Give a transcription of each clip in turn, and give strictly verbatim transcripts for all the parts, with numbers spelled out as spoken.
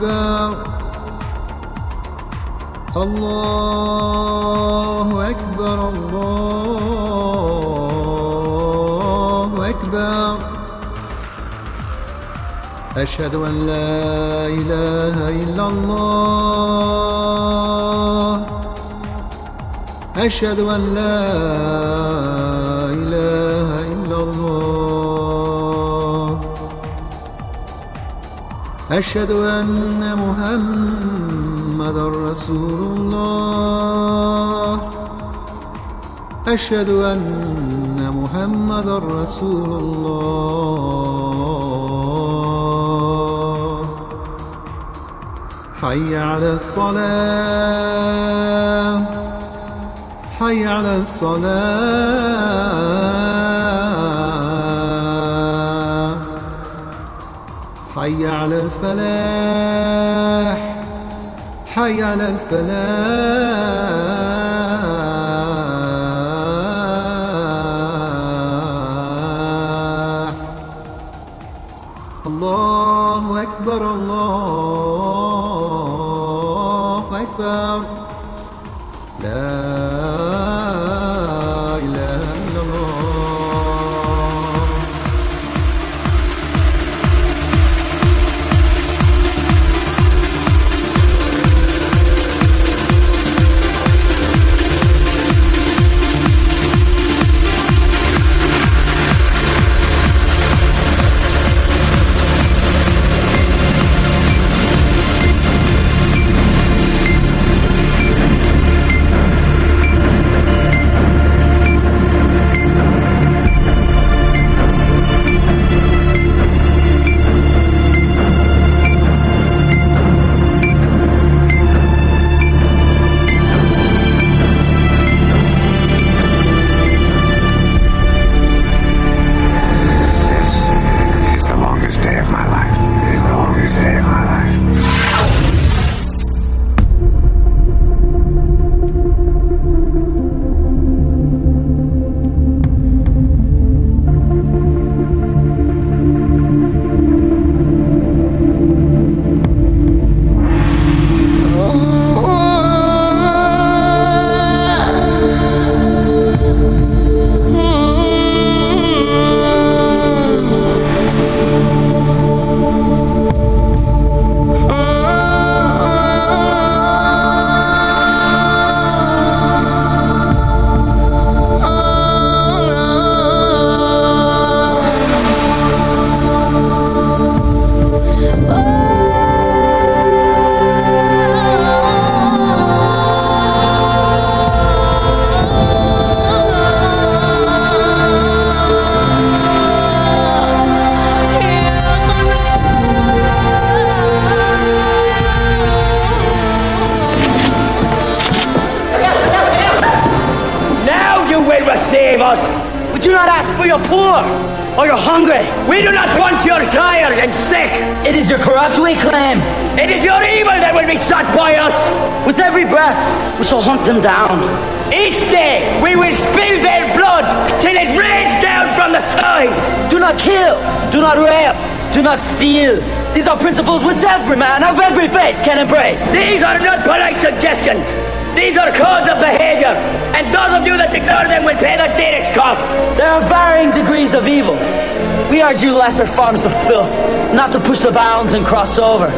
أكبر الله أكبر الله أكبر أشهد أن لا إله إلا الله أشهد أن لا إله إلا الله أشهد أن محمدًا رسول الله أشهد أن محمدًا رسول الله حي على الصلاة حي على الصلاة حي على الفلاح حي على الفلاح الله أكبر الله أكبر لا إله إلا الله We do not ask for your poor or your hungry. We do not want your tired and sick. It is your corrupt we claim. It is your evil that will be sought by us. With every breath, we shall hunt them down. Each day, we will spill their blood till it rains down from the skies. Do not kill. Do not rape. Do not steal. These are principles which every man of every faith can embrace. These are not polite suggestions. These are codes of behavior, and those of you that ignore them will pay the dearest cost. There are varying degrees of evil. We urge you lesser forms of filth, not to push the bounds and cross over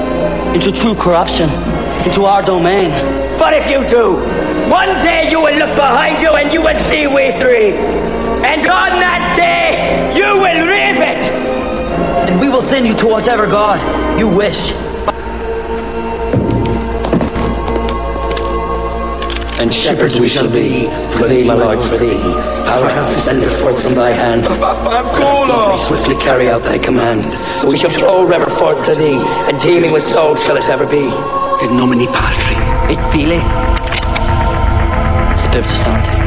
into true corruption, into our domain. But if you do, one day you will look behind you and you will see we three. And on that day, you will reap it. And we will send you to whatever God you wish. And shepherds we shall be, for thee, my Lord, for thee. Power hath descended forth from thy hand. Let me swiftly carry out thy command. So we shall flow river forth to thee, and teeming with souls shall it ever be. In nomine Patri, et Filii, Spiritus Sancti.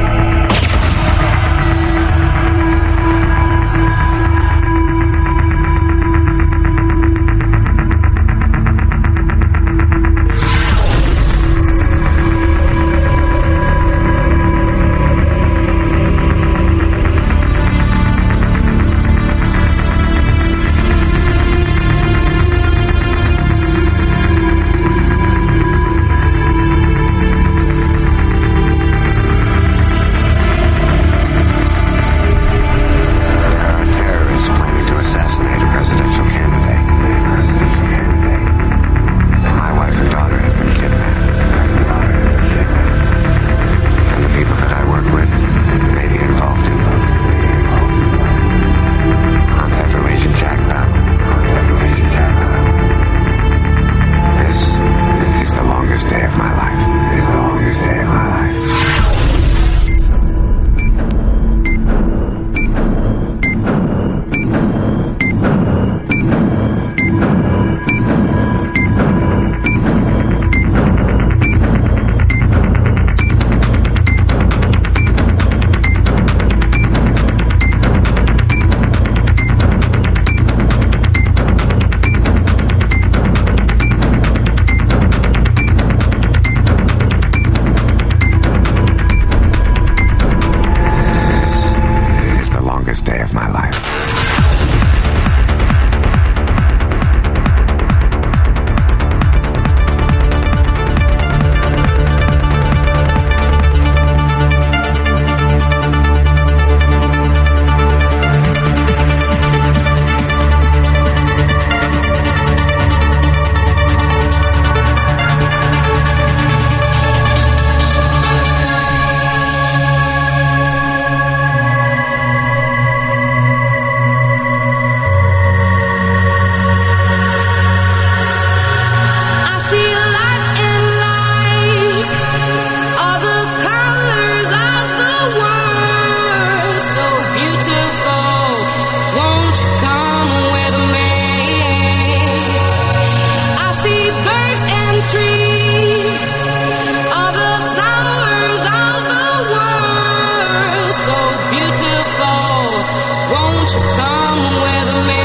trees are the flowers of the world, so beautiful. Won't you come with me?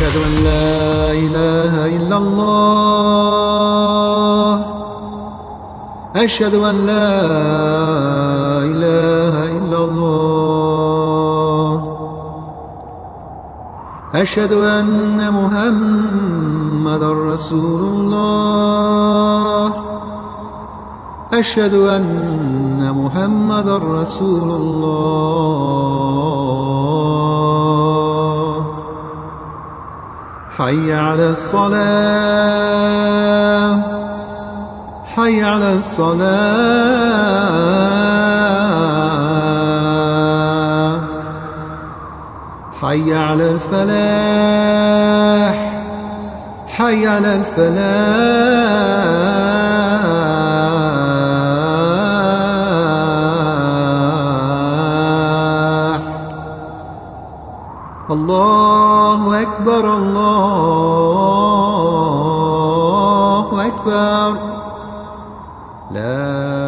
أشهد أن لا إله إلا الله أشهد أن لا إله إلا الله أشهد أن محمدا رسول الله أشهد أن محمدا رسول الله حي على الصلاة حي على الصلاة حي على الفلاح حي على الفلاح الله أكبر الله أكبر لا